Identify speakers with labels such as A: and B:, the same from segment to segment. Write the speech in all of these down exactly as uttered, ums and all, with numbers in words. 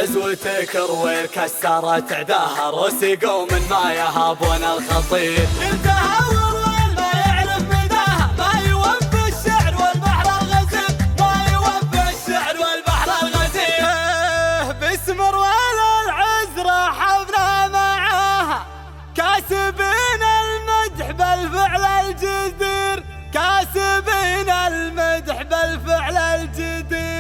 A: عزوتك رويل كسرت عداها روسي قوم ما يهابون الخطير.
B: انتهى ورويل ما يعرف مداها، ما يوفي الشعر والبحر الغزير، ما يوفي الشعر والبحر الغزير. إيه باسم رويل العز رحبنا معاها، كاسبين المدح بالفعل الجدير، كاسبين المدح بالفعل الجدير.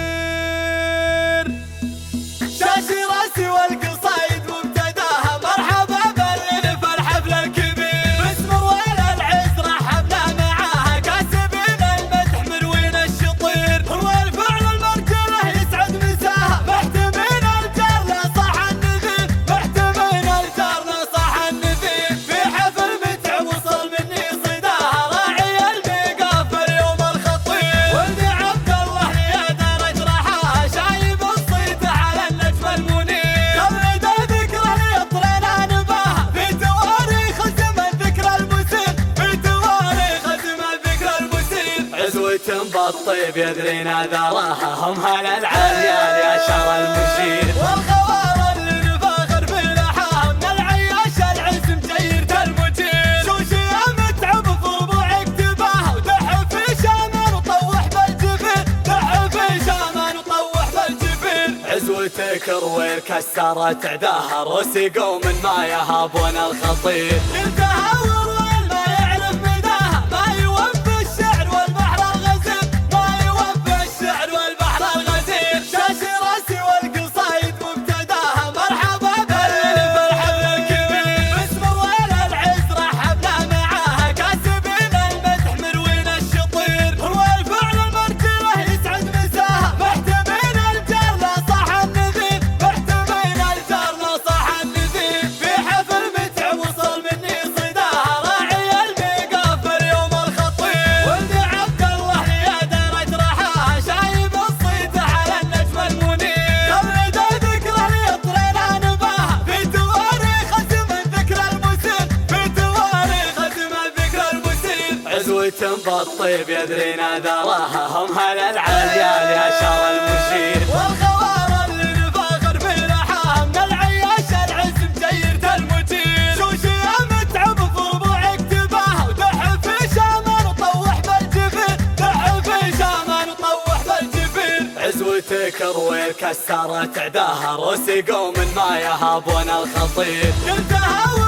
B: شاشي راسي والقصايد مبتداها، مرحبا باللي في الحفل الكبير. باسم رويل العز رحبنا معاها، كاسبين المدح مروين الشطير. رويل فعل المرجله يسعد مساها، محتمين الجار لصح النذير، محتمين الجار لصح النذير. في حفل متع وصل مني صداها، راعي الميقاف اليوم الخطير. ولدي عبد الله يا درج رحاها، شايب الصيت على النجم المنير. خلد الذكرى ليطرنا نباها، في تواريخ زمن ذكرى المسير، في تواريخ زمن ذكرى المسير.
A: عزوة بالطيب يدرينا ذراها، هم هلا العليال يا شر المشير.
B: والخوار اللي نفاخر بلحاها، من العياش العز مجيرة المجير. شوشي متعب في ربوع اكتباها، ودح في شامان وطوح بالجبين، دح في شامان وطوح بالجبين.
A: عزوتك رويل كسرت عداها روسي قوم ما يهابون الخطير.
B: انتهى ورويل ما يعرف مداها، ما يوفي الشعر والبحر الغزير، ما يوفي الشعر والبحر الغزير. شاشي راسي والقصايد مبتداها، مرحبا باللي في الحفل الكبير. باسم رويل العز رحبنا معاها، كاسبين المدح مروين الشطير. رويل فعل المرجله يسعد مساها، محتمين الجار لصح النذير، محتمين الجار لصح النذير. في حفل متع وصل مني صداها، راعي الميقاف اليوم الخطير. ولدي عبد الله يا درج رحاها، شايب الصيت على النجم المنير. خلد الذكرى ليطرنا نباها، في تواريخ زمن ذكرى المسير، في تواريخ زمن ذكرى المسير.
A: عزوة بالطيب يدرينا ذراها، هم هلا العليال يا شر المشير.
B: والخوار اللي نفاخر بلحاها، من العياش العز مجيرة المجير. شوشي متعب في ربوع اكتباها، ودح في شامان وطوح بالجبين، دح في شامان وطوح بالجبين.
A: عزوتك رويل كسرت عداها روسي قوم ما يهابون الخطير.
B: انتهى